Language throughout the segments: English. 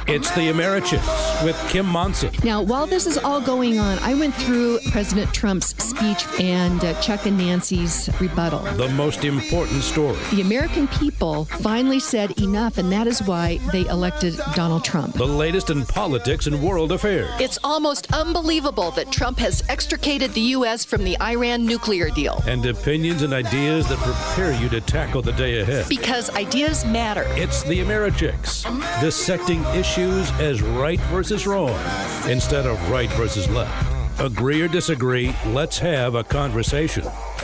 It's the Americhicks with Kim Monson. Now, while this is all going on, I went through President Trump's speech and Chuck and Nancy's rebuttal. The most important story. The American people finally said enough, and that is why they elected Donald Trump. The latest in politics and world affairs. It's almost unbelievable that Trump has extricated the U.S. from the Iran nuclear deal. And opinions and ideas that prepare you to tackle the day ahead. Because ideas matter. It's the Americhicks, dissecting issues as right versus wrong instead of right versus left. Agree or disagree, let's have a conversation.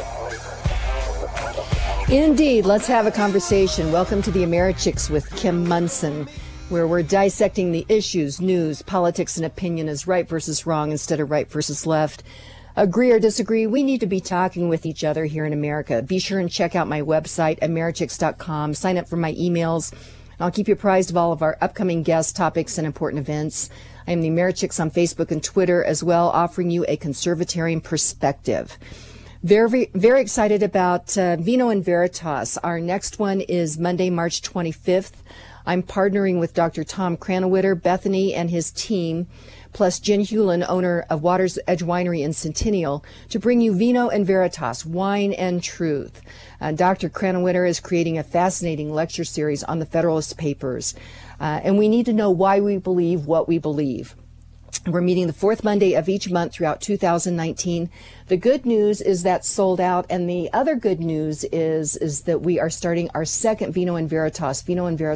Indeed, let's have a conversation. Welcome to the Americhicks with Kim Monson, where we're dissecting the issues, news, politics, and opinion as right versus wrong instead of right versus left. Agree or disagree, we need to be talking with each other here in America. Be sure and check out my website, americhicks.com. Sign up for my emails. I'll keep you apprised of all of our upcoming guest topics and important events. I am the Americhicks on Facebook and Twitter as well, offering you a conservatarian perspective. Very, very excited about Vino and Veritas. Our next one is Monday, March 25th. I'm partnering with Dr. Tom Krannawitter, Bethany, and his team, plus Jen Hewlin, owner of Water's Edge Winery in Centennial, to bring you Vino and Veritas, Wine and Truth. Dr. Krannawitter is creating a fascinating lecture series on the Federalist Papers, and we need to know why we believe what we believe. We're meeting the fourth Monday of each month throughout 2019. The good news is that's sold out, and the other good news is that we are starting our second Vino and Veritas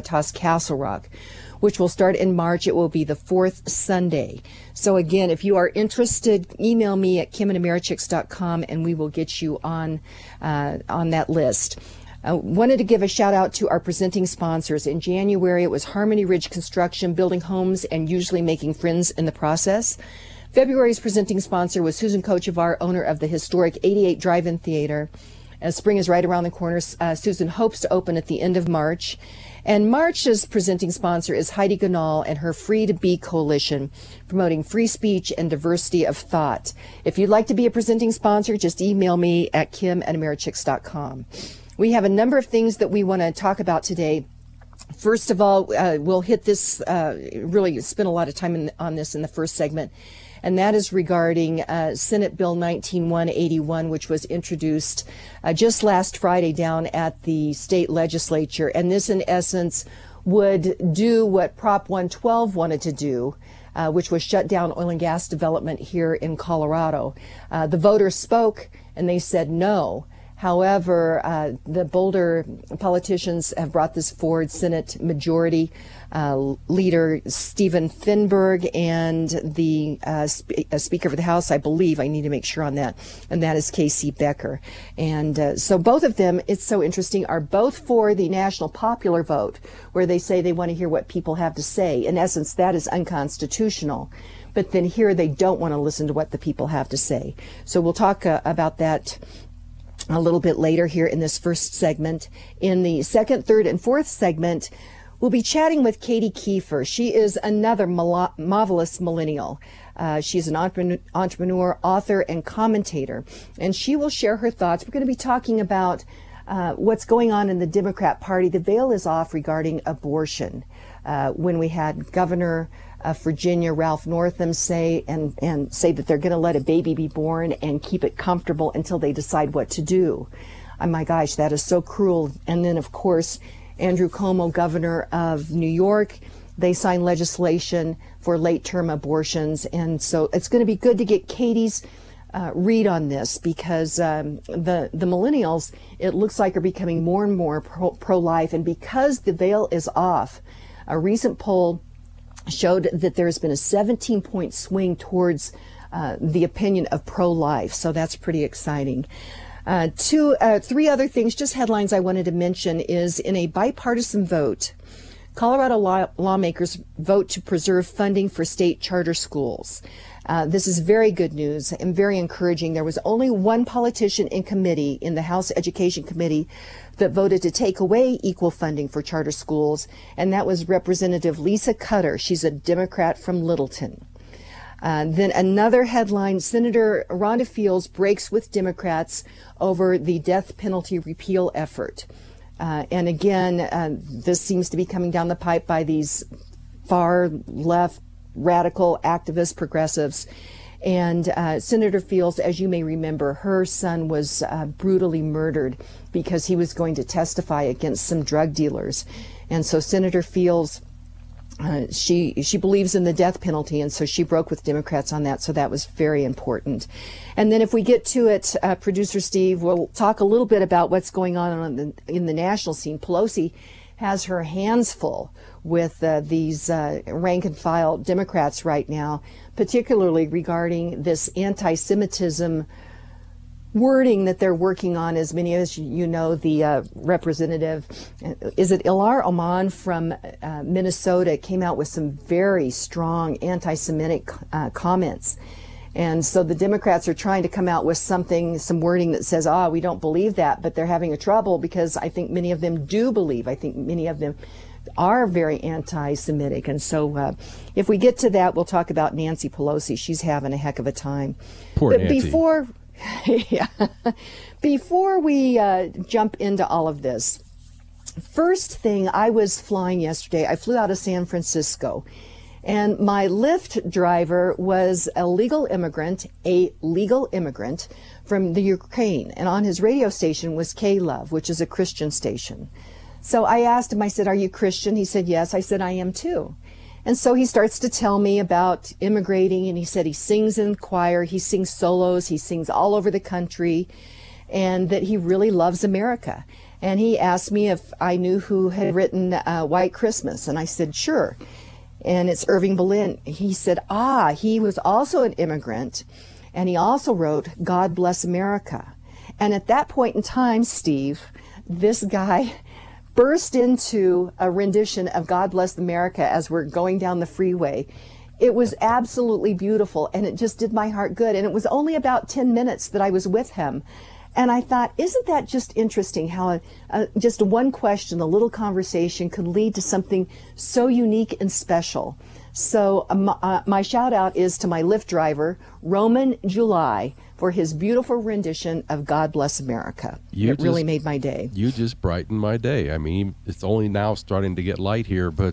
Castle Rock, which will start in March. It will be the fourth Sunday. So again, if you are interested, email me at kim@americhicks.com and we will get you on that list. I wanted to give a shout out to our presenting sponsors. In January, it was Harmony Ridge Construction, building homes and usually making friends in the process. February's presenting sponsor was Susan Kochevar, owner of the historic 88 Drive-In Theater. As spring is right around the corner, Susan hopes to open at the end of March. And March's presenting sponsor is Heidi Ganal and her Free to Be Coalition, promoting free speech and diversity of thought. If you'd like to be a presenting sponsor, just email me at kim@americhicks.com. We have a number of things that we want to talk about today. First of all, we'll hit this, really spend a lot of time on this in the first segment, and that is regarding Senate Bill 19-181, which was introduced just last Friday down at the state legislature. And this, in essence, would do what Prop 112 wanted to do, which was shut down oil and gas development here in Colorado. The voters spoke, and they said no. However, the Boulder politicians have brought this forward. Senate Majority Leader Stephen Finberg and the Speaker of the House, I believe, I need to make sure on that, and that is Casey Becker. And so both of them, it's so interesting, are both for the national popular vote, where they say they want to hear what people have to say. In essence, that is unconstitutional. But then here they don't want to listen to what the people have to say. So we'll talk about that a little bit later here in this first segment. In the second, third, and fourth segment, we'll be chatting with Katie Kiefer. She is another marvelous millennial. She's an entrepreneur, author, and commentator, and she will share her thoughts. We're going to be talking about what's going on in the Democrat Party. The veil is off regarding abortion. When we had Governor of Virginia, Ralph Northam, say that they're going to let a baby be born and keep it comfortable until they decide what to do. Oh my gosh, that is so cruel. And then, of course, Andrew Cuomo, governor of New York, they signed legislation for late-term abortions. And so it's going to be good to get Katie's read on this, because the millennials, it looks like, are becoming more and more pro-life. And because the veil is off, a recent poll showed that there's been a 17-point swing towards the opinion of pro-life. So that's pretty exciting. Three other things, just headlines I wanted to mention, is in a bipartisan vote, Colorado lawmakers vote to preserve funding for state charter schools. This is very good news and very encouraging. There was only one politician in committee, in the House Education Committee, that voted to take away equal funding for charter schools, and that was Representative Lisa Cutter. She's a Democrat from Littleton. Then another headline, Senator Rhonda Fields breaks with Democrats over the death penalty repeal effort. And again, this seems to be coming down the pipe by these far left, radical activists, progressives. And Senator Fields, as you may remember, her son was brutally murdered because he was going to testify against some drug dealers. And so Senator Fields, she believes in the death penalty, and so she broke with Democrats on that. So that was very important. And then if we get to it, Producer Steve, we'll talk a little bit about what's going on in the national scene. Pelosi has her hands full with these rank and file Democrats right now, particularly regarding this anti-Semitism wording that they're working on. As many as you know, the representative, is it Ilar Oman from Minnesota, came out with some very strong anti-Semitic comments. And so the Democrats are trying to come out with some wording that says, we don't believe that, but they're having a trouble because I think many of them do believe. I think many of them are very anti-Semitic. And so if we get to that, we'll talk about Nancy Pelosi. She's having a heck of a time. Poor Nancy. Before we jump into all of this, first thing, I was flying yesterday. I flew out of San Francisco. And my Lyft driver was a legal immigrant from the Ukraine. And on his radio station was K-Love, which is a Christian station. So I asked him, I said, "Are you Christian?" He said, "Yes." I said, "I am too." And so he starts to tell me about immigrating. And he said he sings in choir, he sings solos, he sings all over the country, and that he really loves America. And he asked me if I knew who had written White Christmas. And I said, "Sure." And it's Irving Berlin. He said, he was also an immigrant, and he also wrote God Bless America. And at that point in time, Steve, this guy burst into a rendition of God Bless America as we're going down the freeway. It was absolutely beautiful, and it just did my heart good. And it was only about 10 minutes that I was with him. And I thought, isn't that just interesting how just one question, a little conversation could lead to something so unique and special. So my shout out is to my Lyft driver, Roman July, for his beautiful rendition of God Bless America. It really made my day. You just brightened my day. I mean, it's only now starting to get light here, but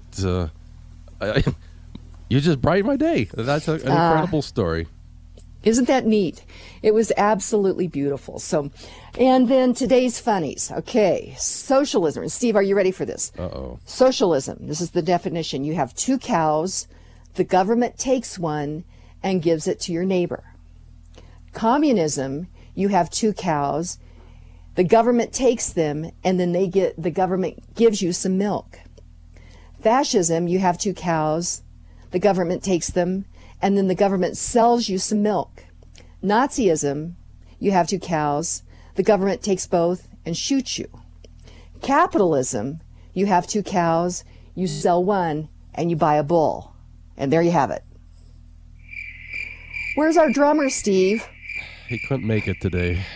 you just brightened my day. That's an incredible story. Isn't that neat? It was absolutely beautiful. So, and then today's funnies. Okay, socialism. Steve, are you ready for this? Uh-oh. Socialism. This is the definition. You have two cows. The government takes one and gives it to your neighbor. Communism. You have two cows. The government takes them, and then the government gives you some milk. Fascism. You have two cows. The government takes them, and then the government sells you some milk. Nazism, you have two cows, the government takes both and shoots you. Capitalism, you have two cows, you sell one, and you buy a bull. And there you have it. Where's our drummer, Steve? He couldn't make it today.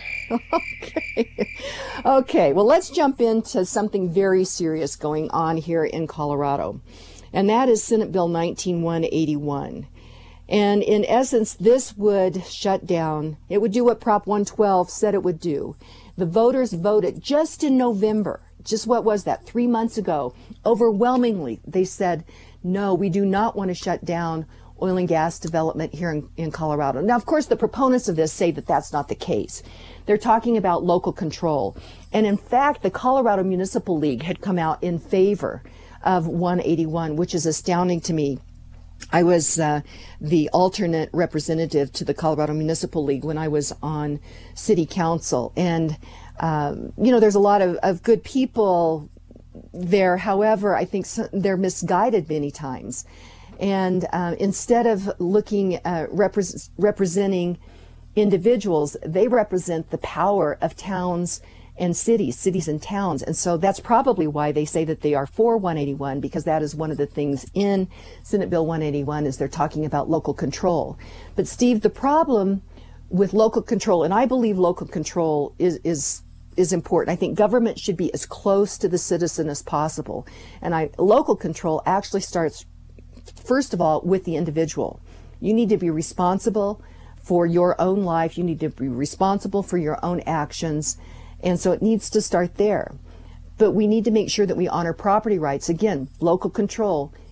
Okay, well, let's jump into something very serious going on here in Colorado. And that is Senate Bill 19-181. And in essence, this would shut down, it would do what Prop 112 said it would do. The voters voted just in November, just what was that, 3 months ago, overwhelmingly, they said, no, we do not want to shut down oil and gas development here in Colorado. Now, of course, the proponents of this say that that's not the case. They're talking about local control. And in fact, the Colorado Municipal League had come out in favor of 181, which is astounding to me. I was the alternate representative to the Colorado Municipal League when I was on city council. And, there's a lot of good people there. However, I think they're misguided many times. And instead of looking representing individuals, they represent the power of towns and cities and towns. And so that's probably why they say that they are for 181, because that is one of the things in Senate Bill 181 is they're talking about local control. But Steve, the problem with local control, and I believe local control is important. I think government should be as close to the citizen as possible. And local control actually starts, first of all, with the individual. You need to be responsible for your own life. You need to be responsible for your own actions. And so it needs to start there. But we need to make sure that we honor property rights. Again, local control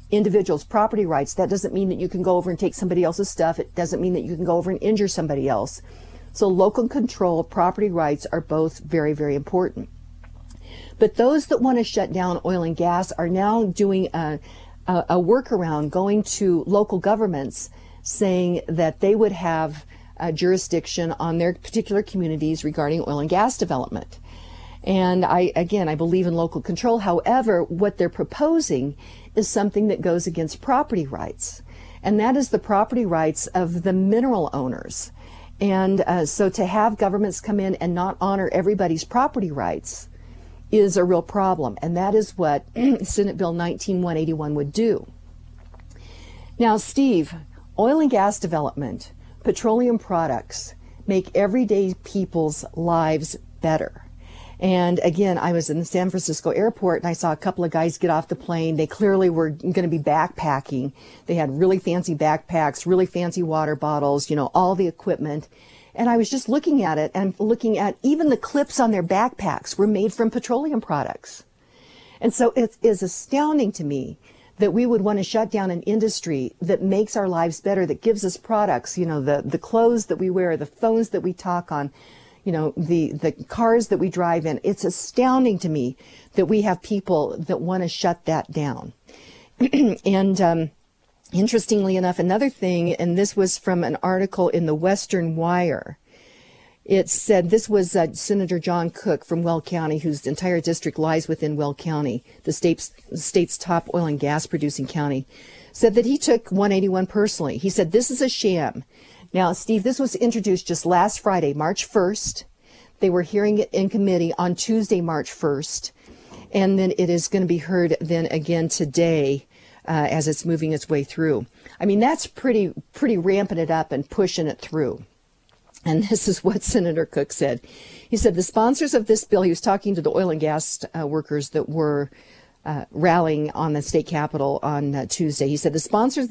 individuals' property rights. That doesn't mean that you can go over and take somebody else's stuff. It doesn't mean that you can go over and injure somebody else. So local control of property rights are both very, very important. But those that want to shut down oil and gas are now doing a workaround, going to local governments, saying that they would have jurisdiction on their particular communities regarding oil and gas development. And I believe in local control. However, what they're proposing is something that goes against property rights. And that is the property rights of the mineral owners. And so to have governments come in and not honor everybody's property rights is a real problem. And that is what Senate Bill 19-181 would do. Now, Steve, oil and gas development, petroleum products make everyday people's lives better. And again, I was in the San Francisco airport and I saw a couple of guys get off the plane. They clearly were going to be backpacking. They had really fancy backpacks, really fancy water bottles, all the equipment. And I was just looking at it and looking at even the clips on their backpacks were made from petroleum products. And so it is astounding to me that we would want to shut down an industry that makes our lives better, that gives us products, the clothes that we wear, the phones that we talk on, the cars that we drive in. It's astounding to me that we have people that want to shut that down. And interestingly enough, another thing, and this was from an article in the Western Wire, it said, this was Senator John Cook from Weld County, whose entire district lies within Weld County, the state's top oil and gas producing county, said that he took 181 personally. He said, this is a sham. Now, Steve, this was introduced just last Friday, March 1st. They were hearing it in committee on Tuesday, March 1st. And then it is going to be heard then again today as it's moving its way through. I mean, that's pretty ramping it up and pushing it through. And this is what Senator Cook said. He said, the sponsors of this bill, he was talking to the oil and gas workers that were rallying on the state capitol on Tuesday. He said, the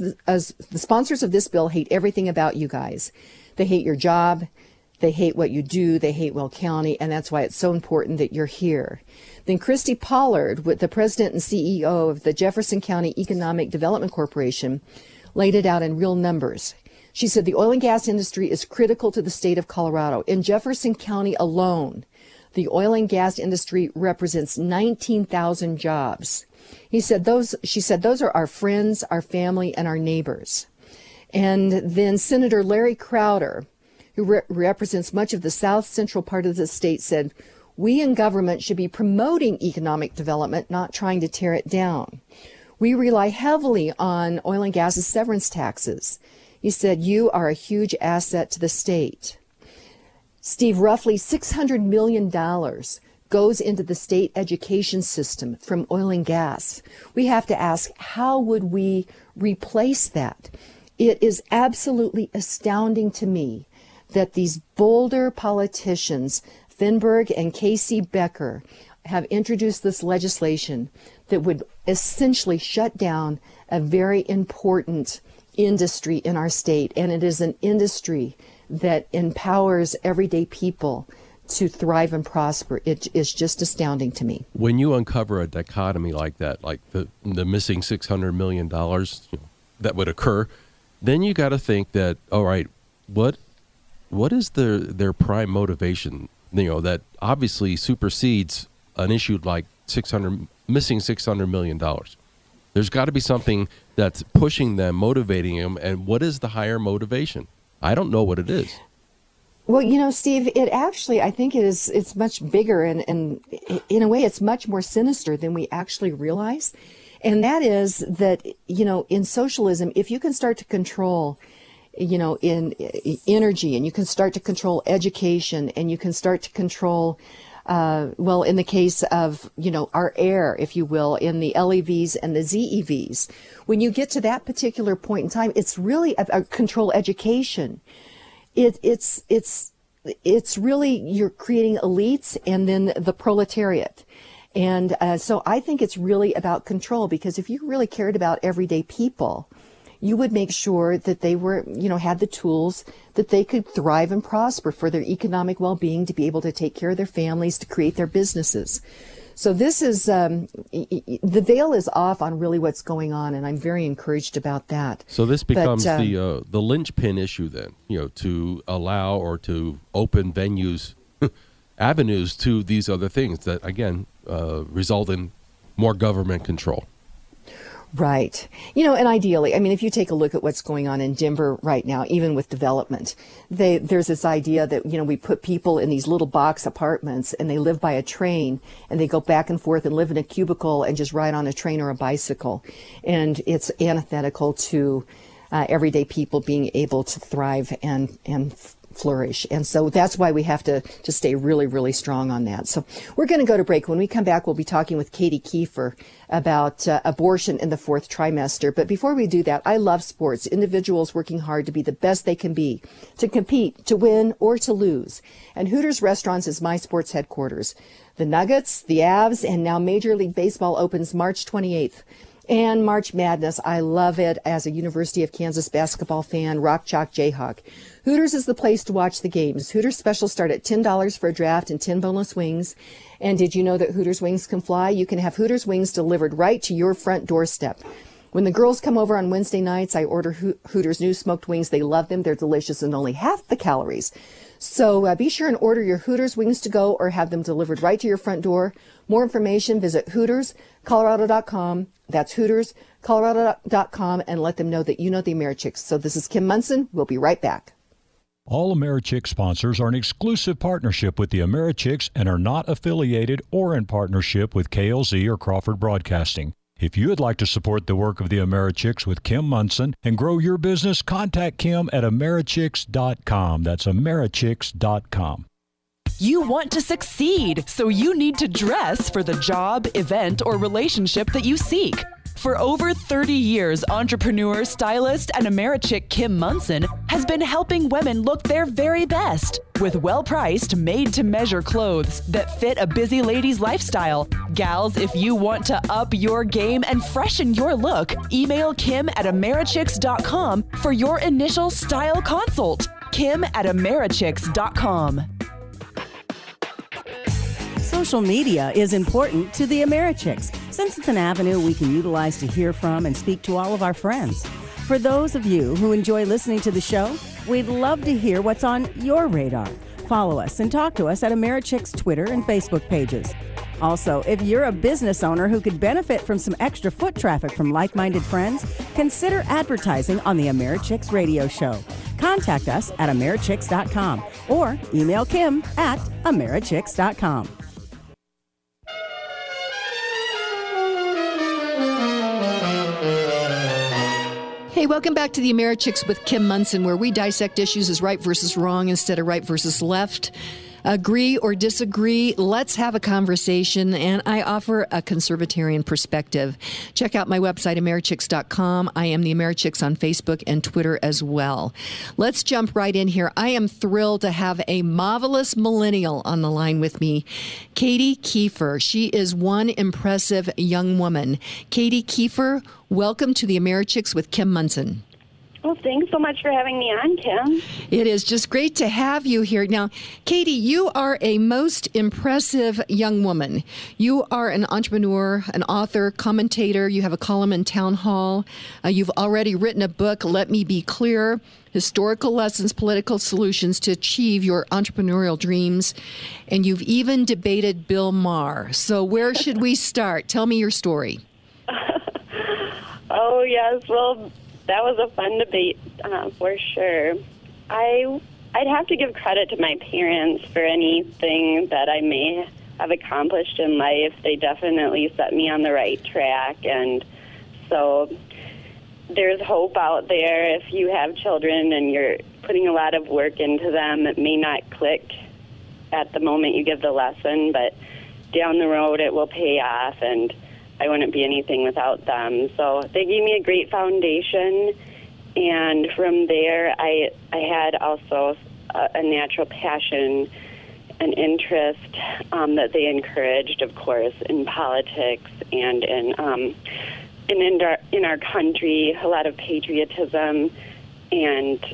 sponsors of this bill hate everything about you guys. They hate your job. They hate what you do. They hate Weld County. And that's why it's so important that you're here. Then Christy Pollard, the president and CEO of the Jefferson County Economic Development Corporation, laid it out in real numbers. She said the oil and gas industry is critical to the state of Colorado. In Jefferson County alone, the oil and gas industry represents 19,000 jobs. She said those are our friends, our family, and our neighbors. And then Senator Larry Crowder, who represents much of the south central part of the state, said, we in government should be promoting economic development, not trying to tear it down. We rely heavily on oil and gas's severance taxes. He said, you are a huge asset to the state. Steve, roughly $600 million goes into the state education system from oil and gas. We have to ask, how would we replace that? It is absolutely astounding to me that these bolder politicians, Thunberg and Casey Becker, have introduced this legislation that would essentially shut down a very important industry in our state. And it is an industry that empowers everyday people to thrive and prosper. It is just astounding to me. When you uncover a dichotomy like that, like the missing $600 million that would occur, then you got to think that, all right, what is their prime motivation? That obviously supersedes an issue like missing $600 million. There's got to be something that's pushing them, motivating them, and what is the higher motivation? I don't know what it is. Well, Steve, it actually, I think it's much bigger, and in a way it's much more sinister than we actually realize. And that is that, in socialism, if you can start to control, in energy, and you can start to control education, and you can start to control, in the case of, our air, if you will, in the LEVs and the ZEVs, when you get to that particular point in time, it's really a control education. It's really, you're creating elites and then the proletariat. And so I think it's really about control, because if you really cared about everyday people, you would make sure that they were, had the tools that they could thrive and prosper for their economic well-being, to be able to take care of their families, to create their businesses. So this is, the veil is off on really what's going on, and I'm very encouraged about that. So this becomes the linchpin issue then, to allow or to open venues, avenues to these other things that, again, result in more government control. Right. And ideally, if you take a look at what's going on in Denver right now, even with development, there's this idea that, we put people in these little box apartments and they live by a train and they go back and forth and live in a cubicle and just ride on a train or a bicycle. And it's antithetical to everyday people being able to thrive and flourish. And so that's why we have to stay really, really strong on that. So we're going to go to break. When we come back, we'll be talking with Katie Kiefer about abortion in the fourth trimester. But before we do that, I love sports, individuals working hard to be the best they can be, to compete, to win, or to lose. And Hooters Restaurants is my sports headquarters. The Nuggets, the Avs, and now Major League Baseball opens March 28th. And March Madness, I love it as a University of Kansas basketball fan, Rock Chalk Jayhawk. Hooters is the place to watch the games. Hooters specials start at $10 for a draft and 10 boneless wings. And did you know that Hooters wings can fly? You can have Hooters wings delivered right to your front doorstep. When the girls come over on Wednesday nights, I order Hooters new smoked wings. They love them. They're delicious and only half the calories. So be sure and order your Hooters wings to go or have them delivered right to your front door. More information, visit HootersColorado.com. That's HootersColorado.com, and let them know that you know the Americhicks. So this is Kim Munson. We'll be right back. All Americhick sponsors are an exclusive partnership with the Americhicks and are not affiliated or in partnership with KLZ or Crawford Broadcasting. If you would like to support the work of the Americhicks with Kim Munson and grow your business, contact Kim at Americhicks.com. That's Americhicks.com. You want to succeed, so you need to dress for the job, event, or relationship that you seek. For over 30 years, entrepreneur, stylist, and Americhick Kim Munson has been helping women look their very best with well-priced, made-to-measure clothes that fit a busy lady's lifestyle. Gals, if you want to up your game and freshen your look, email Kim at Americhicks.com for your initial style consult. Kim at Americhicks.com. Social media is important to the Americhicks since it's an avenue we can utilize to hear from and speak to all of our friends. For those of you who enjoy listening to the show, we'd love to hear what's on your radar. Follow us and talk to us at Americhicks Twitter and Facebook pages. Also, if you're a business owner who could benefit from some extra foot traffic from like-minded friends, consider advertising on the Americhicks radio show. Contact us at Americhicks.com or email Kim at Americhicks.com. Hey, welcome back to the Americhicks with Kim Munson, where we dissect issues as right versus wrong instead of right versus left. Agree or disagree, let's have a conversation, and I offer a conservatarian perspective. Check out my website, Americhicks.com. I am the Americhicks on Facebook and Twitter as well. Let's jump right in here. I am thrilled to have a marvelous millennial on the line with me, Katie Kiefer. She is one impressive young woman. Katie Kiefer, welcome to the Americhicks with Kim Munson. Well, thanks so much for having me on, Kim. It is just great to have you here. Now, Katie, you are a most impressive young woman. You are an entrepreneur, an author, commentator. You have a column in Town Hall. You've already written a book, Let Me Be Clear, Historical Lessons, Political Solutions to Achieve Your Entrepreneurial Dreams. And you've even debated Bill Maher. So where should we start? Tell me your story. Oh, yes. Well, that was a fun debate, for sure. I'd have to give credit to my parents for anything that I may have accomplished in life. They definitely set me on the right track, and so there's hope out there. If you have children and you're putting a lot of work into them, it may not click at the moment you give the lesson, but down the road it will pay off, and I wouldn't be anything without them. So they gave me a great foundation, and from there I had also a natural passion and interest that they encouraged, of course, in politics and in our country, a lot of patriotism. And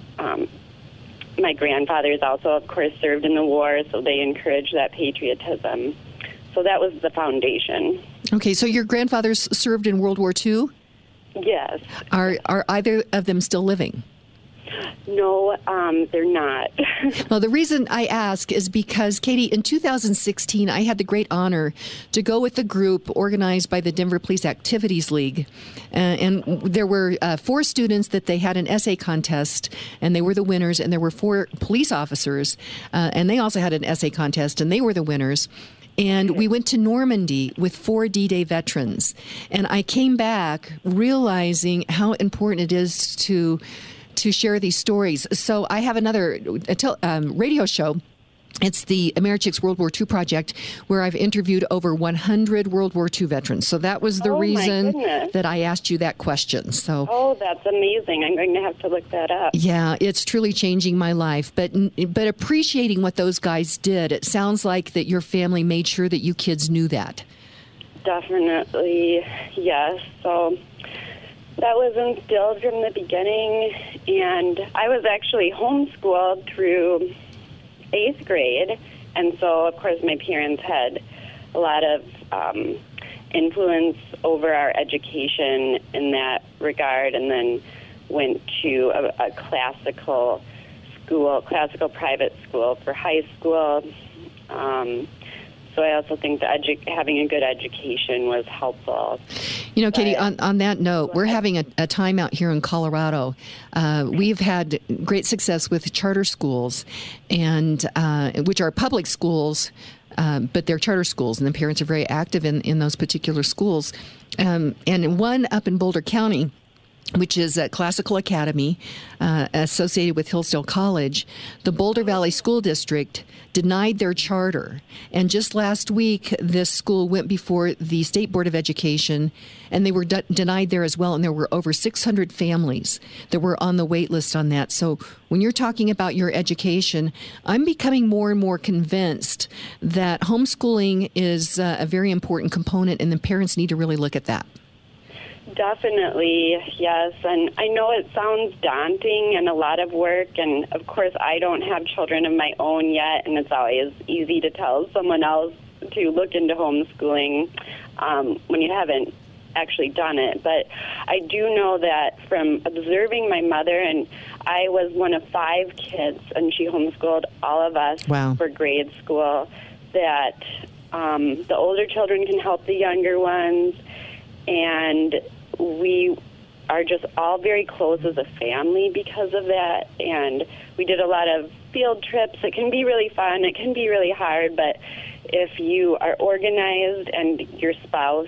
my grandfathers also, of course, served in the war, so they encouraged that patriotism. So that was the foundation. Okay, so your grandfathers served in World War II? Yes. Are either of them still living? No, they're not. Well, the reason I ask is because, Katie, in 2016, I had the great honor to go with a group organized by the Denver Police Activities League. And there were 4 students that they had an essay contest, and they were the winners. And there were 4 police officers, and they also had an essay contest, and they were the winners. And we went to Normandy with 4 D-Day veterans. And I came back realizing how important it is to share these stories. So I have another radio show. It's the Americhicks World War II Project, where I've interviewed over 100 World War II veterans. So that was the reason that I asked you that question. So, oh, that's amazing. I'm going to have to look that up. Yeah, it's truly changing my life. But appreciating what those guys did, it sounds like that your family made sure that you kids knew that. Definitely, yes. So that was instilled from the beginning, and I was actually homeschooled through 8th grade, and so, of course, my parents had a lot of influence over our education in that regard, and then went to a classical private school for high school. So I also think that having a good education was helpful. You know, Katie, on that note, we're having a time out here in Colorado. We've had great success with charter schools, and which are public schools, but they're charter schools, and the parents are very active in those particular schools. And one up in Boulder County, which is a classical academy associated with Hillsdale College, the Boulder Valley School District denied their charter. And just last week, this school went before the State Board of Education, and they were denied there as well. And there were over 600 families that were on the wait list on that. So when you're talking about your education, I'm becoming more and more convinced that homeschooling is a very important component, and the parents need to really look at that. Definitely, yes. And I know it sounds daunting and a lot of work, and of course I don't have children of my own yet, and it's always easy to tell someone else to look into homeschooling when you haven't actually done it. But I do know that from observing my mother, and I was one of 5 kids, and she homeschooled all of us for grade school, that the older children can help the younger ones, and we are just all very close as a family because of that. And we did a lot of field trips. It can be really fun. It can be really hard. But if you are organized and your spouse,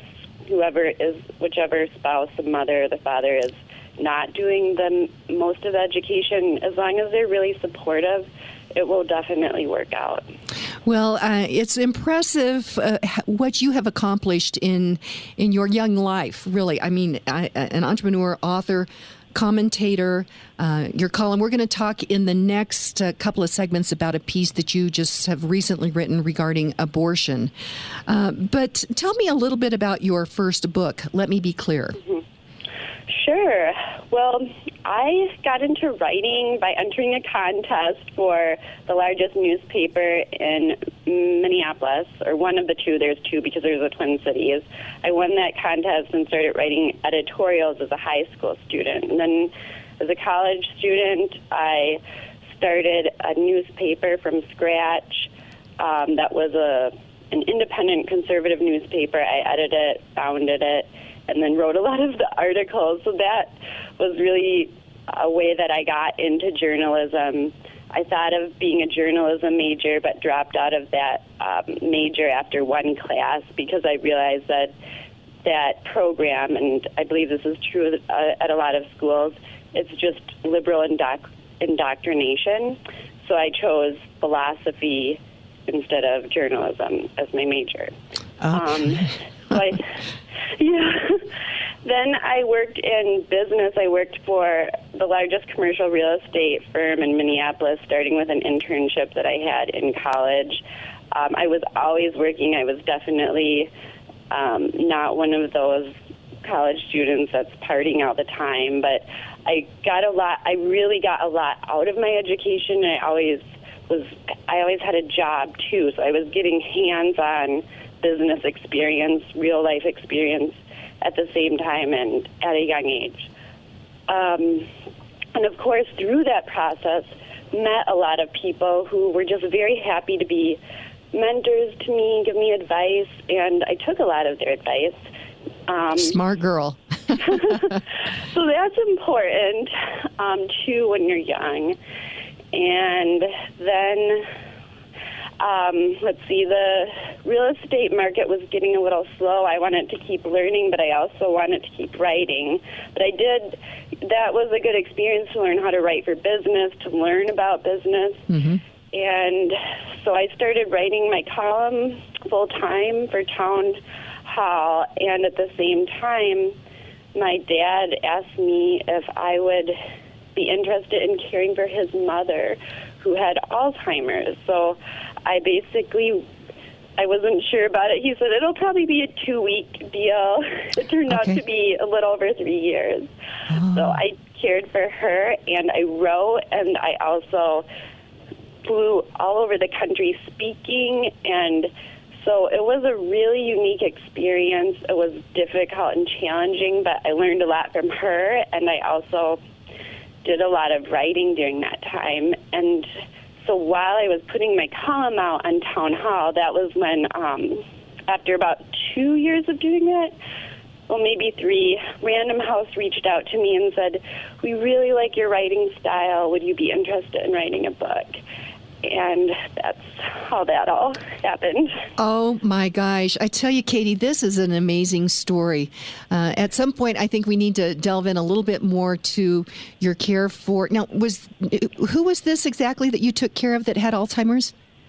whichever spouse, the mother or the father, is not doing the most of the education, as long as they're really supportive, it will definitely work out. Well, it's impressive what you have accomplished in your young life, really. I mean, an entrepreneur, author, commentator, your column. We're going to talk in the next couple of segments about a piece that you just have recently written regarding abortion. But tell me a little bit about your first book, Let Me Be Clear. Mm-hmm. Sure. Well, I got into writing by entering a contest for the largest newspaper in Minneapolis, or one of the 2. There's 2 because there's the Twin Cities. I won that contest and started writing editorials as a high school student. And then as a college student, I started a newspaper from scratch that was an independent conservative newspaper. I edited it, founded it, and then wrote a lot of the articles. So that was really a way that I got into journalism. I thought of being a journalism major, but dropped out of that major after one class because I realized that program, and I believe this is true at a lot of schools, it's just liberal indoctrination. So I chose philosophy instead of journalism as my major. Then I worked in business. I worked for the largest commercial real estate firm in Minneapolis, starting with an internship that I had in college. I was always working. I was definitely not one of those college students that's partying all the time, but I really got a lot out of my education. I always had a job too, so I was getting hands-on business experience, real life experience at the same time and at a young age. And of course, through that process, met a lot of people who were just very happy to be mentors to me, give me advice, and I took a lot of their advice. Smart girl. So that's important, too, when you're young. And then, let's see, the real estate market was getting a little slow. I wanted to keep learning, but I also wanted to keep writing. But that was a good experience to learn how to write for business, to learn about business. Mm-hmm. And so I started writing my column full-time for Town Hall, and at the same time, my dad asked me if I would be interested in caring for his mother, who had Alzheimer's. So I wasn't sure about it. He said it'll probably be a 2-week deal. It turned out to be a little over 3 years. Oh. So I cared for her, and I wrote, and I also flew all over the country speaking, and so it was a really unique experience. It was difficult and challenging, but I learned a lot from her, and I also did a lot of writing during that time. And so while I was putting my column out on Town Hall, that was when, after about 2 years of doing that, well, maybe 3, Random House reached out to me and said, "We really like your writing style. Would you be interested in writing a book?" And that's how that all happened. Oh, my gosh. I tell you, Katie, this is an amazing story. At some point, I think we need to delve in a little bit more to your care for... Now, who was this exactly that you took care of that had Alzheimer's?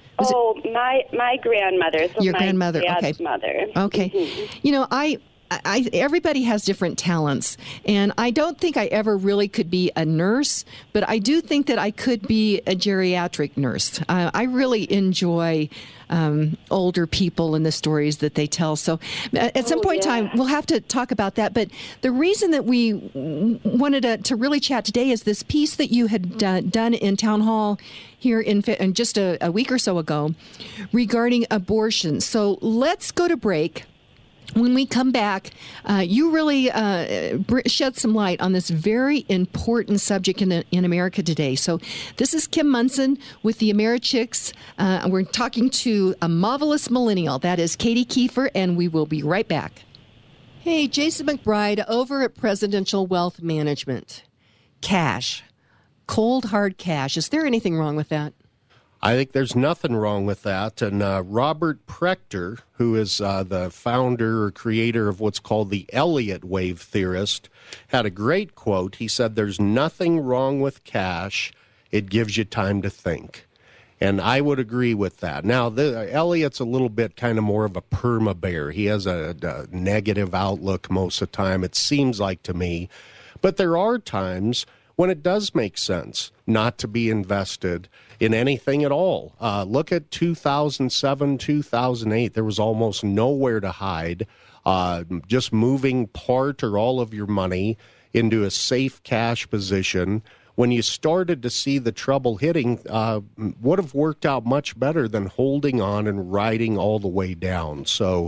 My grandmother. So your my grandmother, dad's mother. Okay. Mm-hmm. You know, everybody has different talents, and I don't think I ever really could be a nurse, but I do think that I could be a geriatric nurse. I really enjoy older people and the stories that they tell. So at some point in time, we'll have to talk about that. But the reason that we wanted to really chat today is this piece that you had done in Town Hall here in just a week or so ago regarding abortion. So let's go to break. When we come back, you really shed some light on this very important subject in America today. So this is Kim Monson with the AmeriChicks. We're talking to a marvelous millennial. That is Katie Kiefer, and we will be right back. Hey, Jason McBride over at Presidential Wealth Management. Cash. Cold, hard cash. Is there anything wrong with that? I think there's nothing wrong with that. And Robert Prechter, who is the founder or creator of what's called the Elliott wave theorist, had a great quote. He said, "There's nothing wrong with cash. It gives you time to think." And I would agree with that. Now, Elliott's a little bit kind of more of a perma-bear. He has a negative outlook most of the time, it seems like to me. But there are times when it does make sense not to be invested in anything at all. Look at 2007, 2008. There was almost nowhere to hide. Just moving part or all of your money into a safe cash position when you started to see the trouble hitting would have worked out much better than holding on and riding all the way down. So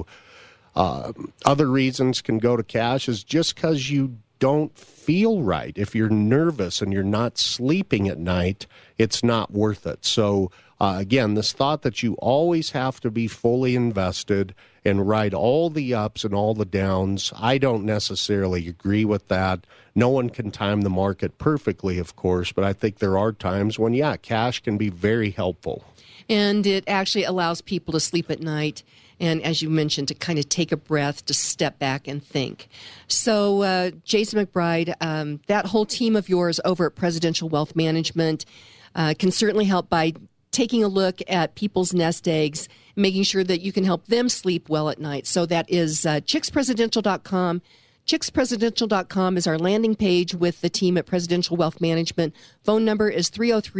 other reasons can go to cash is just because you don't feel right. If you're nervous and you're not sleeping at night, it's not worth it. So again, this thought that you always have to be fully invested and ride all the ups and all the downs, I don't necessarily agree with that. No one can time the market perfectly, of course, but I think there are times when, cash can be very helpful. And it actually allows people to sleep at night. And as you mentioned, to kind of take a breath, to step back and think. So, Jason McBride, that whole team of yours over at Presidential Wealth Management can certainly help by taking a look at people's nest eggs, making sure that you can help them sleep well at night. So that is chickspresidential.com. Chickspresidential.com is our landing page with the team at Presidential Wealth Management. Phone number is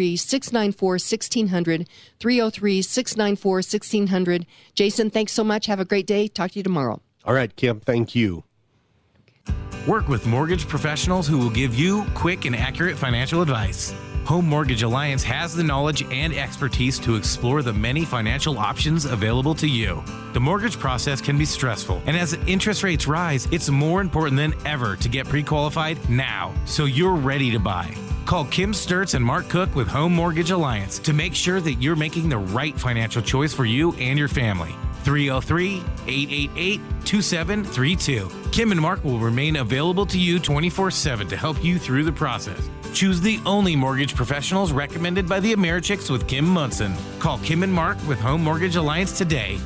303-694-1600, 303-694-1600. Jason, thanks so much. Have a great day. Talk to you tomorrow. All right, Kim, thank you. Work with mortgage professionals who will give you quick and accurate financial advice. Home Mortgage Alliance has the knowledge and expertise to explore the many financial options available to you. The mortgage process can be stressful, and as interest rates rise, it's more important than ever to get pre-qualified now, so you're ready to buy. Call Kim Sturtz and Mark Cook with Home Mortgage Alliance to make sure that you're making the right financial choice for you and your family. 303-888-2732. Kim and Mark will remain available to you 24/7 to help you through the process. Choose the only mortgage professionals recommended by the Americhicks with Kim Munson. Call Kim and Mark with Home Mortgage Alliance today.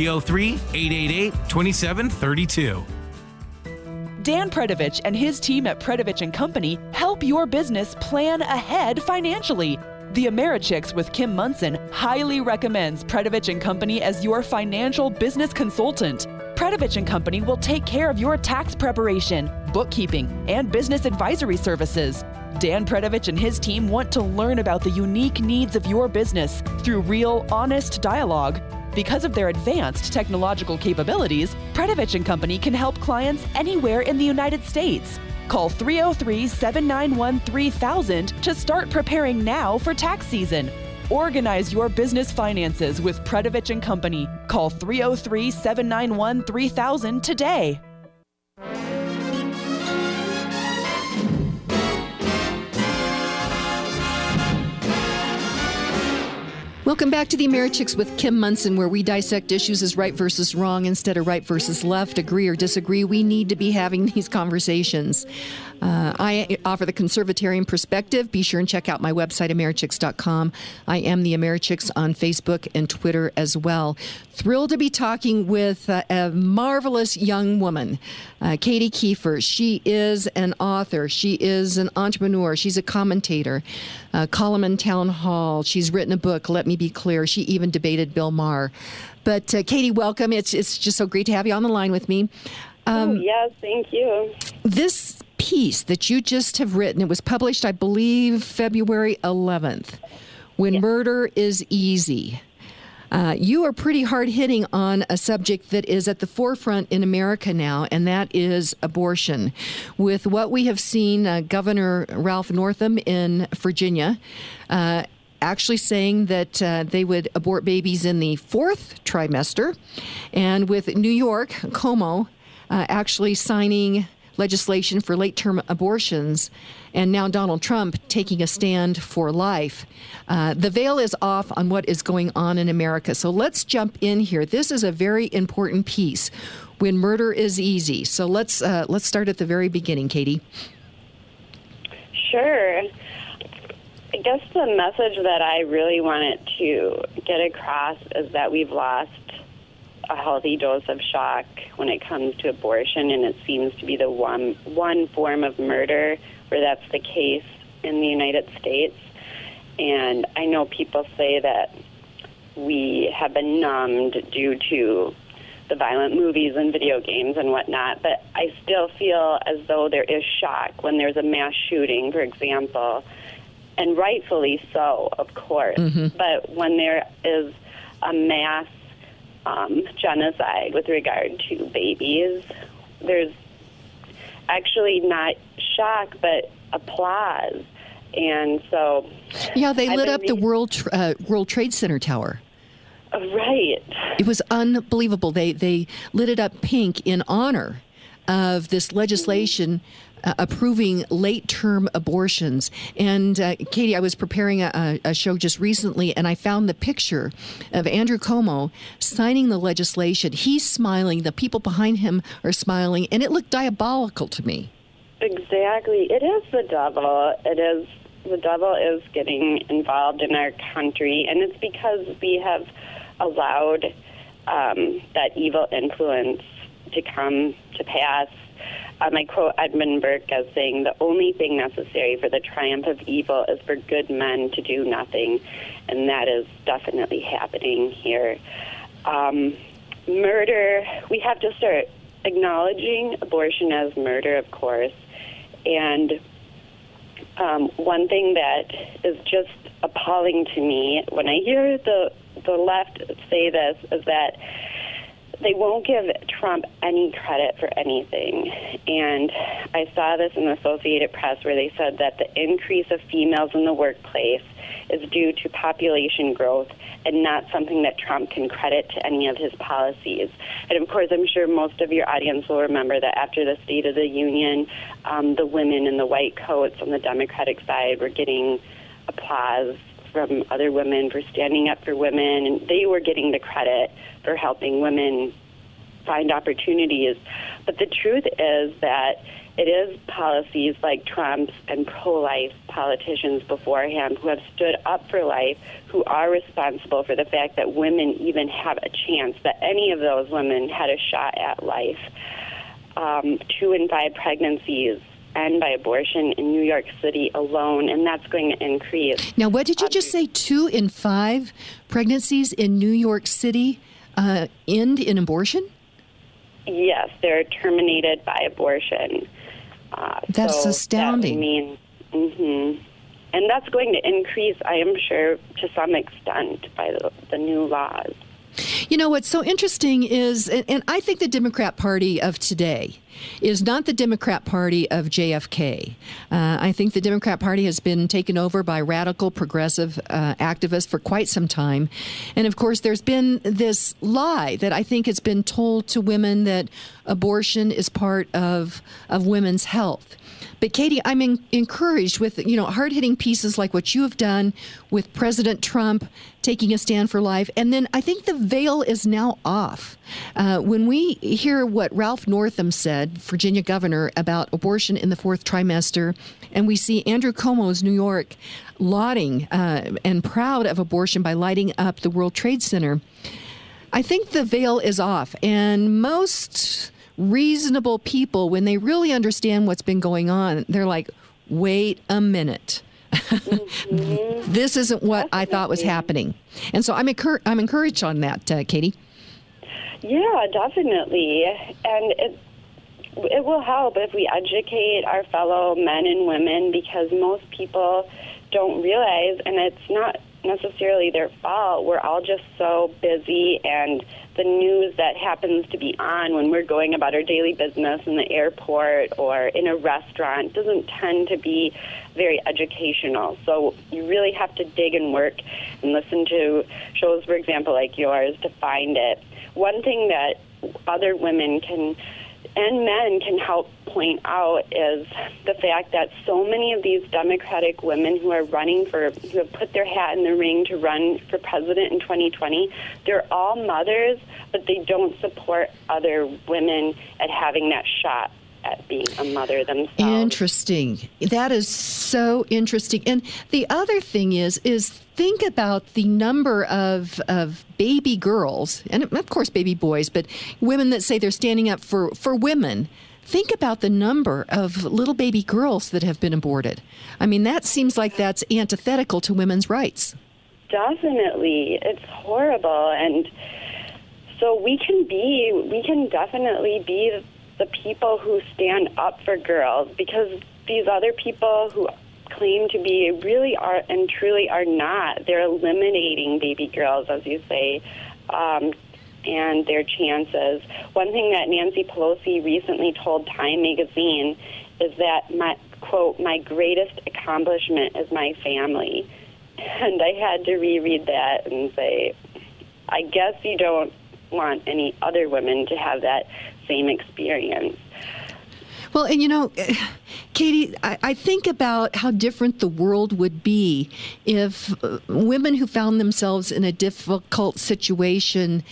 303-888-2732. Dan Predovich and his team at Predovich & Company help your business plan ahead financially. The Americhicks with Kim Munson highly recommends Predovich & Company as your financial business consultant. Predovich & Company will take care of your tax preparation, bookkeeping, and business advisory services. Dan Predovich and his team want to learn about the unique needs of your business through real, honest dialogue. Because of their advanced technological capabilities, Predovich & Company can help clients anywhere in the United States. Call 303-791-3000 to start preparing now for tax season. Organize your business finances with Predovich & Company. Call 303-791-3000 today. Welcome back to the Americhicks with Kim Munson, where we dissect issues as right versus wrong instead of right versus left, agree or disagree. We need to be having these conversations. I offer the conservatarian perspective. Be sure and check out my website, Americhicks.com. I am the Americhicks on Facebook and Twitter as well. Thrilled to be talking with a marvelous young woman, Katie Kiefer. She is an author. She is an entrepreneur. She's a commentator, column in Town Hall. She's written a book, Let Me Be Clear. She even debated Bill Maher. But Katie, welcome. It's just so great to have you on the line with me. Yes, thank you. This piece that you just have written, it was published, I believe, February 11th, When Murder is Easy. You are pretty hard-hitting on a subject that is at the forefront in America now, and that is abortion. With what we have seen, Governor Ralph Northam in Virginia actually saying that they would abort babies in the 4th trimester, and with New York, Cuomo, actually signing legislation for late-term abortions, and now Donald Trump taking a stand for life. The veil is off on what is going on in America. So let's jump in here. This is a very important piece, When Murder is Easy. So let's start at the very beginning, Katie. Sure. I guess the message that I really wanted to get across is that we've lost a healthy dose of shock when it comes to abortion, and it seems to be the one form of murder where that's the case in the United States. And I know people say that we have been numbed due to the violent movies and video games and whatnot, but I still feel as though there is shock when there's a mass shooting, for example, and rightfully so, of course. Mm-hmm. But when there is a mass genocide with regard to babies, there's actually not shock, but applause. And so... Yeah, they lit up the World Trade Center tower. Right. It was unbelievable. They lit it up pink in honor of this legislation approving late-term abortions. And Katie, I was preparing a show just recently, and I found the picture of Andrew Cuomo signing the legislation. He's smiling. The people behind him are smiling, and it looked diabolical to me. Exactly. It is the devil. The devil is getting involved in our country, and it's because we have allowed that evil influence to come to pass. I quote Edmund Burke as saying, "The only thing necessary for the triumph of evil is for good men to do nothing," and that is definitely happening here. Murder, we have to start acknowledging abortion as murder, of course, and one thing that is just appalling to me when I hear the left say this is that they won't give Trump any credit for anything. And I saw this in the Associated Press where they said that the increase of females in the workplace is due to population growth and not something that Trump can credit to any of his policies. And of course, I'm sure most of your audience will remember that after the State of the Union, the women in the white coats on the Democratic side were getting applause from other women for standing up for women, and they were getting the credit for helping women find opportunities. But the truth is that it is policies like Trump's and pro-life politicians before him who have stood up for life, who are responsible for the fact that women even have a chance, that any of those women had a shot at life. 2 in 5 pregnancies end by abortion in New York City alone, and that's going to increase. Now, what did you just say? 2 in 5 pregnancies in New York City end in abortion? Yes, they're terminated by abortion. That's astounding. And that's going to increase, I am sure, to some extent by the new laws. You know, what's so interesting is, and I think the Democrat Party of today is not the Democrat Party of JFK. I think the Democrat Party has been taken over by radical progressive activists for quite some time. And of course, there's been this lie that I think has been told to women that abortion is part of women's health. But Katie, I'm encouraged with, hard-hitting pieces like what you have done with President Trump taking a stand for life. And then I think the veil is now off. When we hear what Ralph Northam said, Virginia governor, about abortion in the 4th trimester, and we see Andrew Cuomo's New York lauding and proud of abortion by lighting up the World Trade Center, I think the veil is off. And most reasonable people, when they really understand what's been going on, they're like, wait a minute. This isn't what I thought was happening. And so I'm encouraged on that, Katie. Yeah, definitely. And it will help if we educate our fellow men and women, because most people don't realize, and it's not necessarily their fault, we're all just so busy, and the news that happens to be on when we're going about our daily business in the airport or in a restaurant doesn't tend to be very educational. So you really have to dig and work and listen to shows, for example, like yours, to find it. One thing that other women can and men can help point out is the fact that so many of these Democratic women who are who have put their hat in the ring to run for president in 2020, they're all mothers, but they don't support other women at having that shot at being a mother themselves. Interesting. That is so interesting. And the other thing is think about the number of baby girls, and of course baby boys, but women that say they're standing up for women. Think about the number of little baby girls that have been aborted. I mean, that seems like that's antithetical to women's rights. Definitely. It's horrible. And so we can definitely be the people who stand up for girls, because these other people who claim to be really are and truly are not. They're eliminating baby girls, as you say, and their chances. One thing that Nancy Pelosi recently told Time magazine is that, my greatest accomplishment is my family. And I had to reread that and say, I guess you don't want any other women to have that same experience. Well, and Katie, I think about how different the world would be if women who found themselves in a difficult situation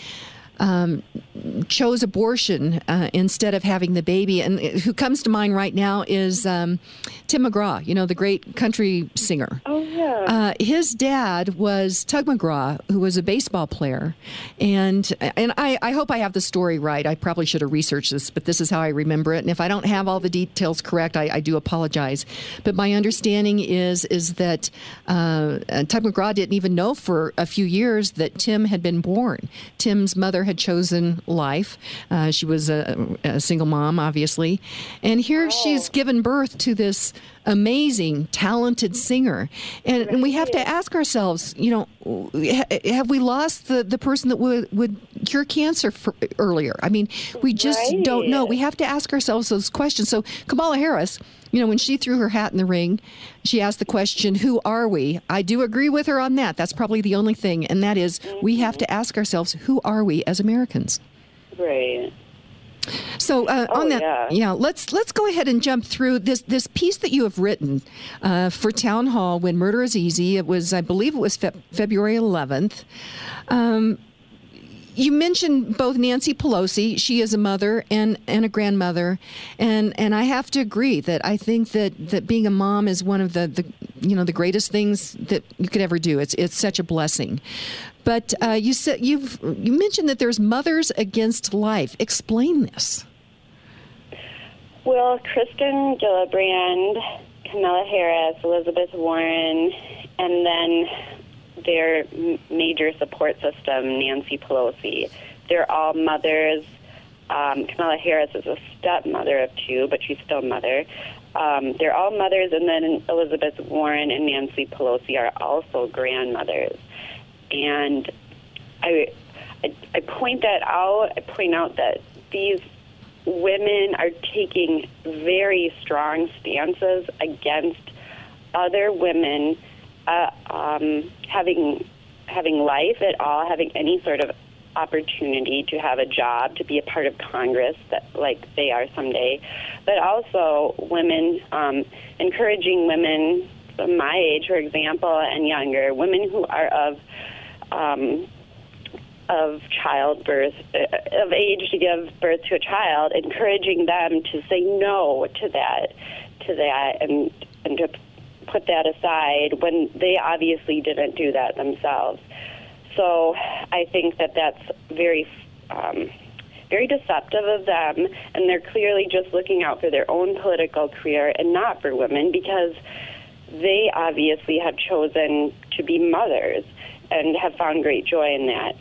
chose abortion instead of having the baby. And who comes to mind right now is Tim McGraw, the great country singer. Oh, yeah. His dad was Tug McGraw, who was a baseball player. And I hope I have the story right. I probably should have researched this, but this is how I remember it. And if I don't have all the details correct, I do apologize. But my understanding is that Tug McGraw didn't even know for a few years that Tim had been born. Tim's mother had chosen life. She was a single mom, obviously. And here she's given birth to this amazing, talented singer. And we have to ask ourselves, have we lost the person that would cure cancer earlier? I mean, we just don't know. We have to ask ourselves those questions. So Kamala Harris, when she threw her hat in the ring, she asked the question, who are we? I do agree with her on that. That's probably the only thing. And that is, we have to ask ourselves, who are we as Americans? Right. So let's go ahead and jump through this piece that you have written for Town Hall, When Murder is Easy. It was, I believe it was February 11th. You mentioned both Nancy Pelosi. She is a mother and a grandmother, and I have to agree that I think that being a mom is one of the greatest things that you could ever do. It's such a blessing. But you mentioned that there's Mothers Against Life. Explain this. Well, Kristen Gillibrand, Kamala Harris, Elizabeth Warren, and then their major support system, Nancy Pelosi. They're all mothers. Kamala Harris is a stepmother of two, but she's still a mother. They're all mothers, and then Elizabeth Warren and Nancy Pelosi are also grandmothers. And I point that out. I point out that these women are taking very strong stances against other women having life at all, having any sort of opportunity to have a job, to be a part of Congress, that like they are someday, but also women, encouraging women my age, for example, and younger, women who are of childbirth, of age to give birth to a child, encouraging them to say no to that, and to put that aside when they obviously didn't do that themselves. So I think that that's very, very deceptive of them, and they're clearly just looking out for their own political career and not for women, because they obviously have chosen to be mothers and have found great joy in that.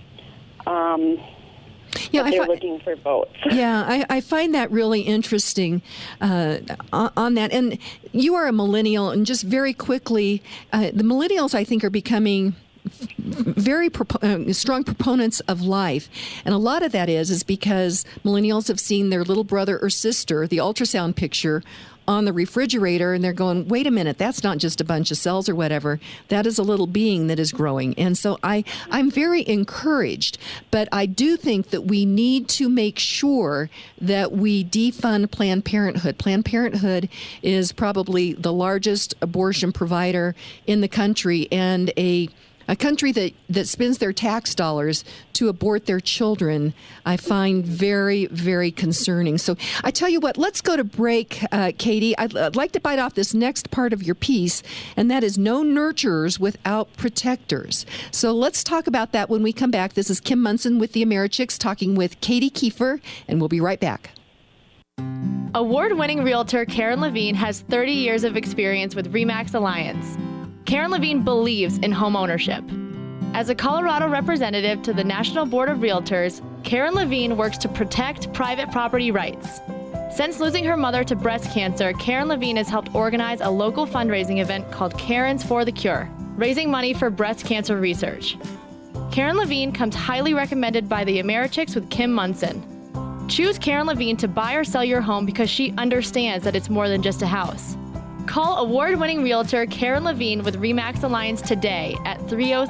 They're looking for votes. Yeah, I find that really interesting on that. And you are a millennial, and just very quickly, the millennials, I think, are becoming very strong proponents of life. And a lot of that is because millennials have seen their little brother or sister, the ultrasound picture, on the refrigerator, and they're going, wait a minute, that's not just a bunch of cells or whatever. That is a little being that is growing. And so I'm very encouraged, but I do think that we need to make sure that we defund Planned Parenthood. Planned Parenthood is probably the largest abortion provider in the country, and a country that spends their tax dollars to abort their children, I find very, very concerning. So I tell you what, let's go to break, Katie. I'd like to bite off this next part of your piece, and that is no nurturers without protectors. So let's talk about that when we come back. This is Kim Monson with the Americhicks talking with Katie Kiefer, and we'll be right back. Award-winning realtor Karen Levine has 30 years of experience with RE/MAX Alliance. Karen Levine believes in home ownership. As a Colorado representative to the National Board of Realtors, Karen Levine works to protect private property rights. Since losing her mother to breast cancer, Karen Levine has helped organize a local fundraising event called Karens for the Cure, raising money for breast cancer research. Karen Levine comes highly recommended by the Americhicks with Kim Monson. Choose Karen Levine to buy or sell your home because she understands that it's more than just a house. Call award-winning realtor Karen Levine with RE/MAX Alliance today at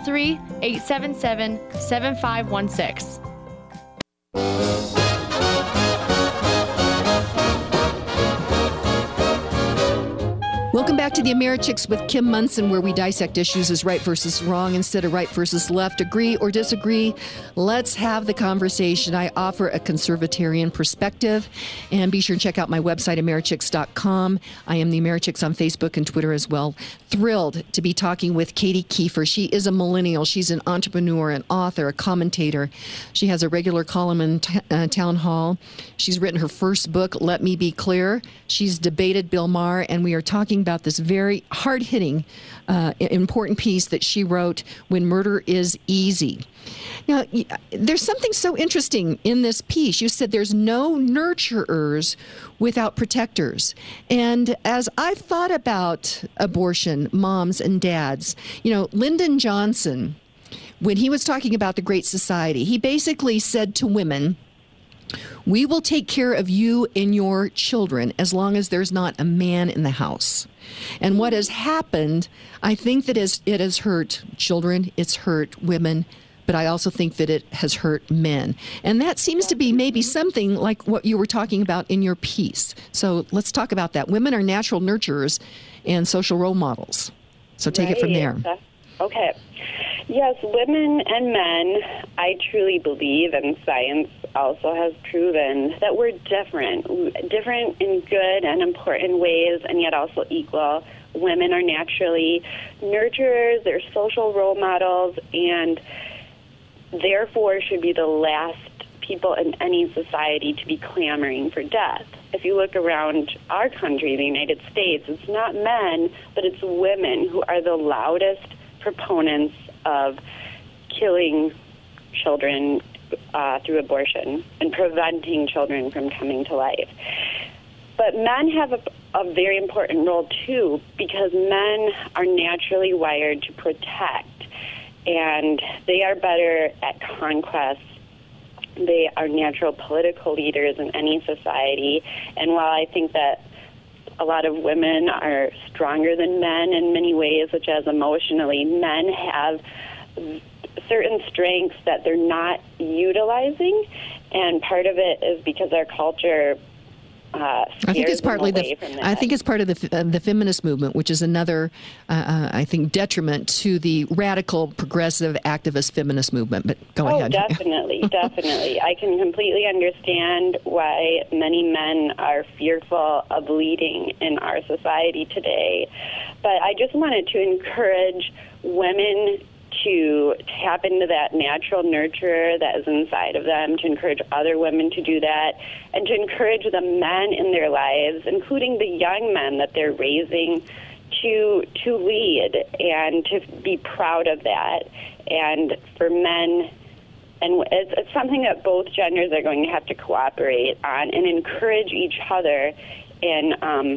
303-877-7516. Welcome back to the Americhicks with Kim Monson, where we dissect issues as right versus wrong instead of right versus left. Agree or disagree? Let's have the conversation. I offer a conservatarian perspective. And be sure to check out my website, Americhicks.com. I am the Americhicks on Facebook and Twitter as well. Thrilled to be talking with Katie Kiefer. She is a millennial. She's an entrepreneur, an author, a commentator. She has a regular column in Town Hall. She's written her first book, Let Me Be Clear. She's debated Bill Maher, and we are talking about about this very hard-hitting, important piece that she wrote, When Murder is Easy. Now, there's something so interesting in this piece. You said there's no nurturers without protectors. And as I've thought about abortion, moms and dads, Lyndon Johnson, when he was talking about the Great Society, he basically said to women, we will take care of you and your children as long as there's not a man in the house. And what has happened, I think that it has hurt children, it's hurt women, but I also think that it has hurt men. And that seems to be maybe something like what you were talking about in your piece. So let's talk about that. Women are natural nurturers and social role models. So take it from there. Okay. Yes, women and men, I truly believe, and science also has proven, that we're different in good and important ways, and yet also equal. Women are naturally nurturers, they're social role models, and therefore should be the last people in any society to be clamoring for death. If you look around our country, the United States, it's not men, but it's women who are the loudest proponents of killing children through abortion and preventing children from coming to life. But men have a very important role, too, because men are naturally wired to protect, and they are better at conquest. They are natural political leaders in any society, and while I think that a lot of women are stronger than men in many ways, such as emotionally, men have certain strengths that they're not utilizing, and part of it is because our culture I think it's partly I think it's part of the feminist movement, which is another, I think, detriment to the radical, progressive, activist feminist movement. But go ahead. Oh, definitely, definitely. I can completely understand why many men are fearful of leading in our society today. But I just wanted to encourage women to tap into that natural nurturer that is inside of them, to encourage other women to do that, and to encourage the men in their lives, including the young men that they're raising, to lead and to be proud of that. And for men, and it's something that both genders are going to have to cooperate on and encourage each other in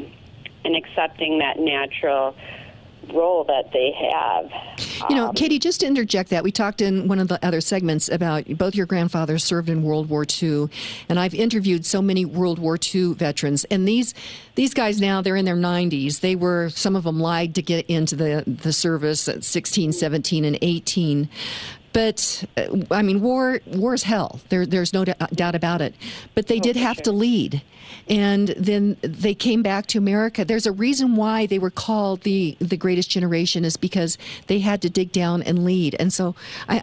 accepting that natural role that they have. Katie, just to interject that, we talked in one of the other segments about both your grandfathers served in World War II, and I've interviewed so many World War II veterans, and these guys now, they're in their 90s. Some of them lied to get into the service at 16, 17, and 18. But, war is hell. There's no doubt about it. But they did have to lead. And then they came back to America. There's a reason why they were called the greatest generation, is because they had to dig down and lead. And so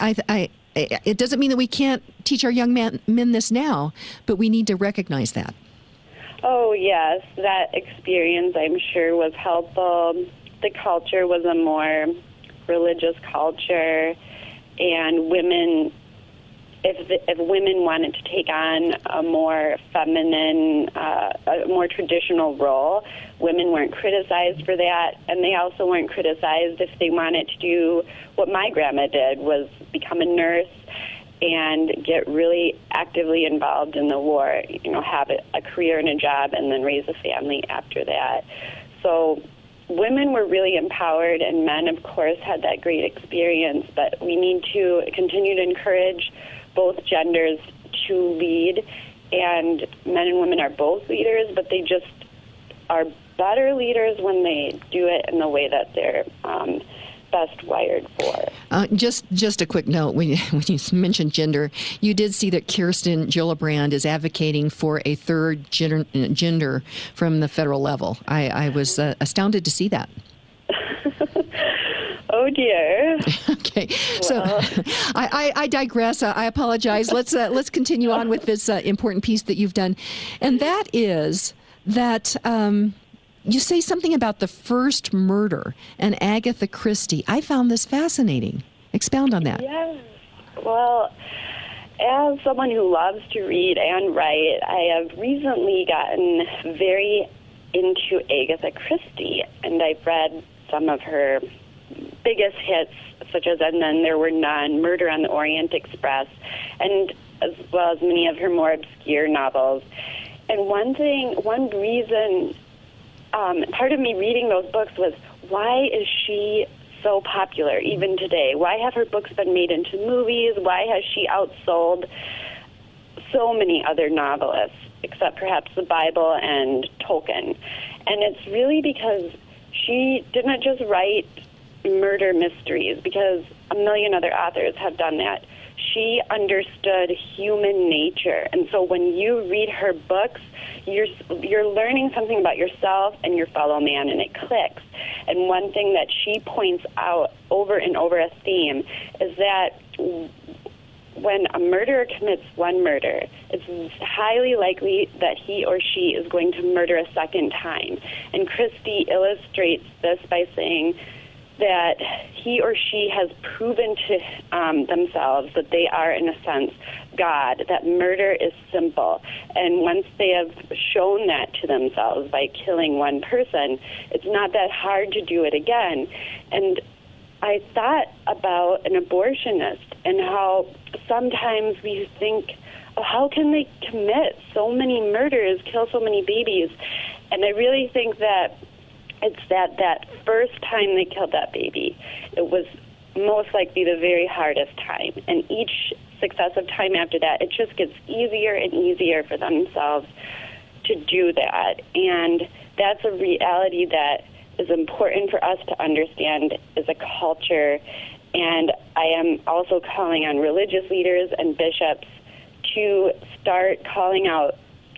it doesn't mean that we can't teach our young men this now, but we need to recognize that. Oh, yes. That experience, I'm sure, was helpful. The culture was a more religious culture. And women, if women wanted to take on a more feminine, a more traditional role, women weren't criticized for that, and they also weren't criticized if they wanted to do what my grandma did, was become a nurse and get really actively involved in the war, have a career and a job, and then raise a family after that. So women were really empowered, and men, of course, had that great experience, but we need to continue to encourage both genders to lead, and men and women are both leaders, but they just are better leaders when they do it in the way that they're best wired for. Just a quick note, when you mentioned gender, you did see that Kirsten Gillibrand is advocating for a third gender from the federal level. I was astounded to see that. Oh, dear. Okay, so I digress. I apologize. Let's continue on with this important piece that you've done, and that is that you say something about the first murder and Agatha Christie. I found this fascinating. Expound on that. Yes. Well, as someone who loves to read and write, I have recently gotten very into Agatha Christie, and I've read some of her biggest hits, such as And Then There Were None, Murder on the Orient Express, and as well as many of her more obscure novels. And one reason, part of me reading those books was, why is she so popular even today? Why have her books been made into movies? Why has she outsold so many other novelists, except perhaps the Bible and Tolkien? And it's really because she didn't just write murder mysteries, because a million other authors have done that. She understood human nature, and so when you read her books, you're learning something about yourself and your fellow man, and it clicks. And one thing that she points out over and over, a theme, is that when a murderer commits one murder, it's highly likely that he or she is going to murder a second time. And Christie illustrates this by saying that he or she has proven to themselves that they are, in a sense, God, that murder is simple. And once they have shown that to themselves by killing one person, it's not that hard to do it again. And I thought about an abortionist and how sometimes we think, oh, how can they commit so many murders, kill so many babies? And I really think that it's that first time they killed that baby, it was most likely the very hardest time. And each successive time after that, it just gets easier and easier for themselves to do that. And that's a reality that is important for us to understand as a culture. And I am also calling on religious leaders and bishops to start calling out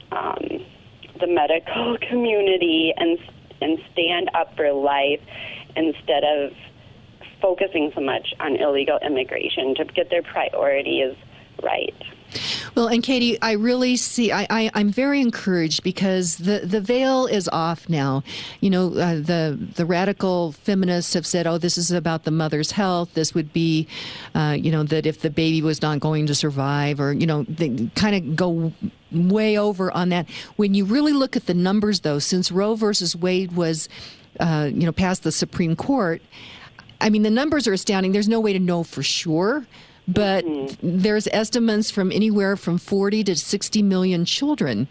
the medical community and stand up for life instead of focusing so much on illegal immigration, to get their priorities right. Well, and Katie, I really see, I'm very encouraged because the veil is off now. You know, the radical feminists have said, oh, this is about the mother's health. This would be, that if the baby was not going to survive, or, they kind of go way over on that. When you really look at the numbers, though, since Roe versus Wade was, passed the Supreme Court, I mean, the numbers are astounding. There's no way to know for sure. But there's estimates from anywhere from 40 to 60 million children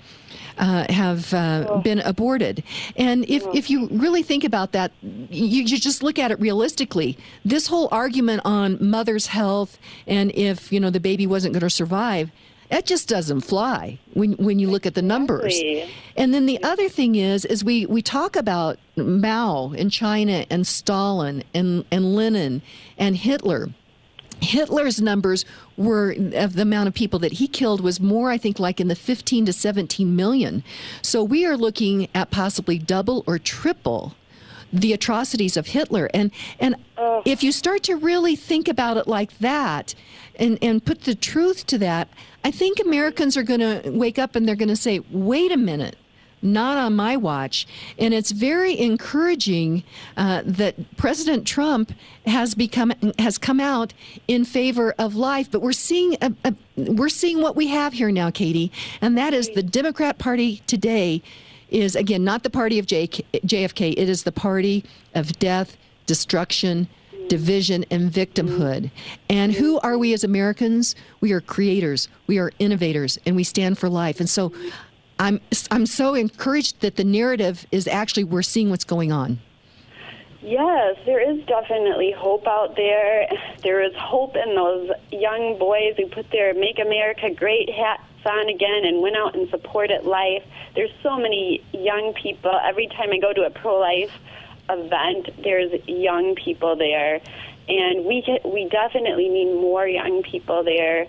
have been aborted. And if you really think about that, you just look at it realistically. This whole argument on mother's health and if, the baby wasn't going to survive, that just doesn't fly when you look at the numbers. And then the other thing is we talk about Mao in China and Stalin and Lenin and Hitler. Hitler's numbers were, of the amount of people that he killed, was more, I think, like in the 15 to 17 million. So we are looking at possibly double or triple the atrocities of Hitler. And if you start to really think about it like that and put the truth to that, I think Americans are going to wake up and they're going to say, wait a minute. Not on my watch. And it's very encouraging that President Trump has come out in favor of life. But we're seeing what we have here now, Katie, and that is the Democrat Party today is, again, not the party of JFK. It is the party of death, destruction, division, and victimhood. And who are we as Americans? We are creators. We are innovators, and we stand for life. And so I'm so encouraged that the narrative is actually we're seeing what's going on. Yes, there is definitely hope out there. There is hope in those young boys who put their Make America Great hats on again and went out and supported life. There's so many young people. Every time I go to a pro-life event, there's young people there. And we definitely need more young people there.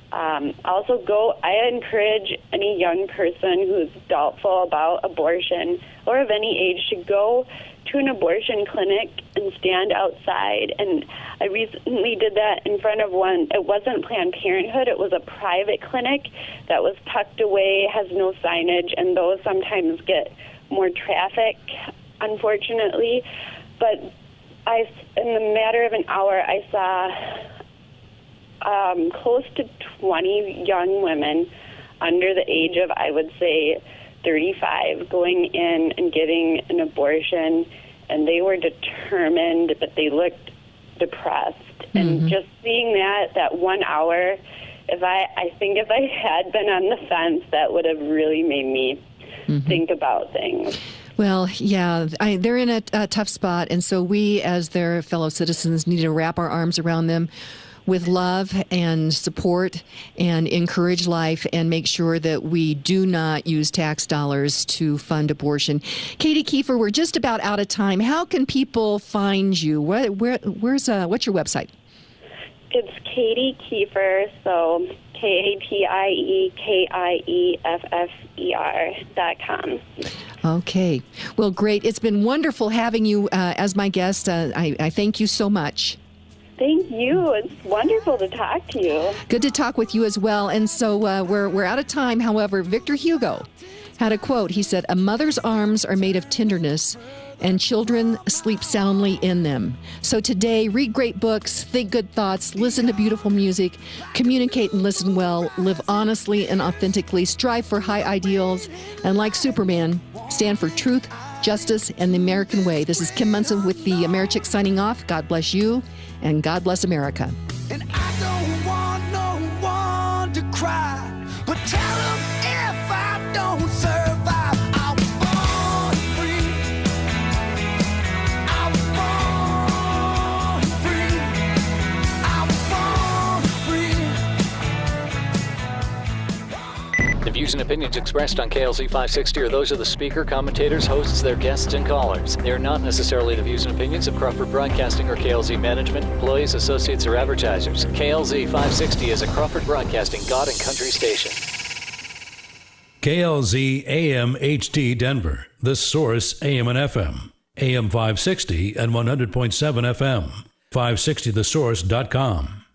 I encourage any young person who's doubtful about abortion or of any age to go to an abortion clinic and stand outside. And I recently did that in front of one. It wasn't Planned Parenthood. It was a private clinic that was tucked away, has no signage, and those sometimes get more traffic, unfortunately. But in the matter of an hour, I saw close to 20 young women under the age of, I would say, 35 going in and getting an abortion, and they were determined, but they looked depressed. And just seeing that 1 hour, I think if I had been on the fence, that would have really made me think about things. Well, yeah, they're in a tough spot, and so we, as their fellow citizens, need to wrap our arms around them with love and support and encourage life and make sure that we do not use tax dollars to fund abortion. Katie Kiefer, we're just about out of time. How can people find you? What's your website? It's Katie Kiefer, so KATIEKIEFFER.com. Okay. Well, great. It's been wonderful having you as my guest. I thank you so much. Thank you. It's wonderful to talk to you. Good to talk with you as well. And so we're out of time. However, Victor Hugo had a quote. He said, "A mother's arms are made of tenderness, and children sleep soundly in them." So today, read great books, think good thoughts, listen to beautiful music, communicate and listen well, live honestly and authentically, strive for high ideals, and like Superman, stand for truth, justice, and the American way. This is Kim Monson with the Americhicks signing off. God bless you, and God bless America. And I don't want no one to cry, but tell them if I don't survive, I was born free. I was born free. I was born free. The views and opinions expressed on KLZ 560 are those of the speaker, commentators, hosts, their guests, and callers. They are not necessarily the views and opinions of Crawford Broadcasting or KLZ management, employees, associates, or advertisers. KLZ 560 is a Crawford Broadcasting God and Country station. KLZ AM HD Denver, The Source AM and FM, AM 560 and 100.7 FM, 560thesource.com.